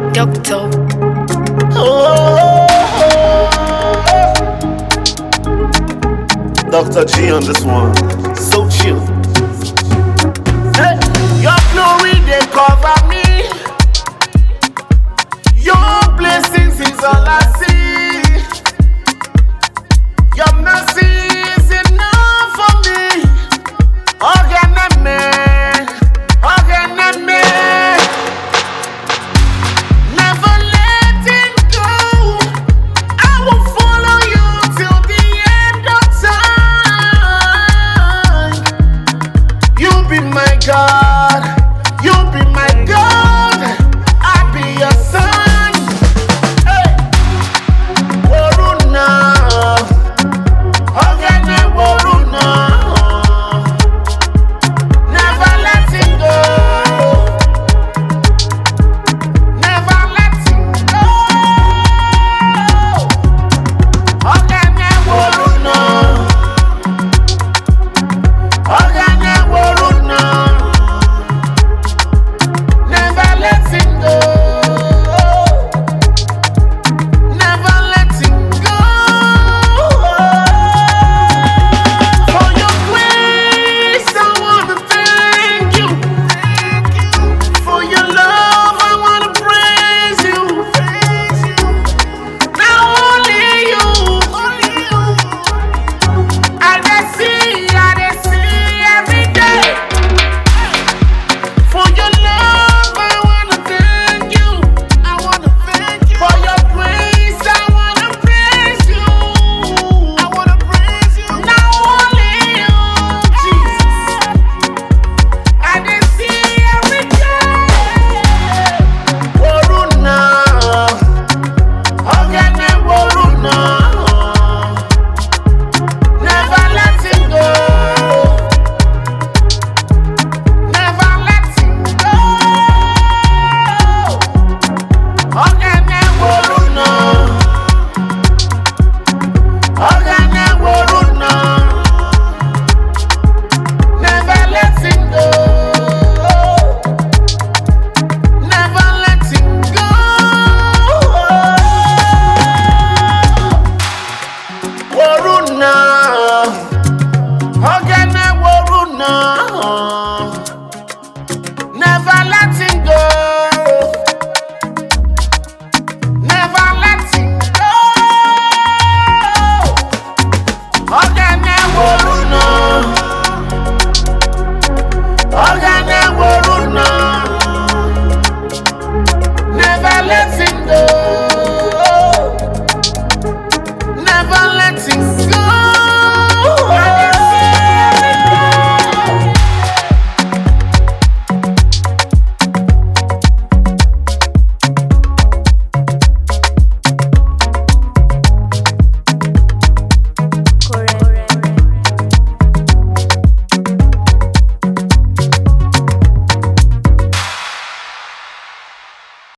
Doctor. Dr. G on this one. So chill. Hey, your glory they cover me. Your blessings is all I see. Your mercy is enough for me. Organeme, organeme. Never letting go. I will follow you till the end of time. You be my God.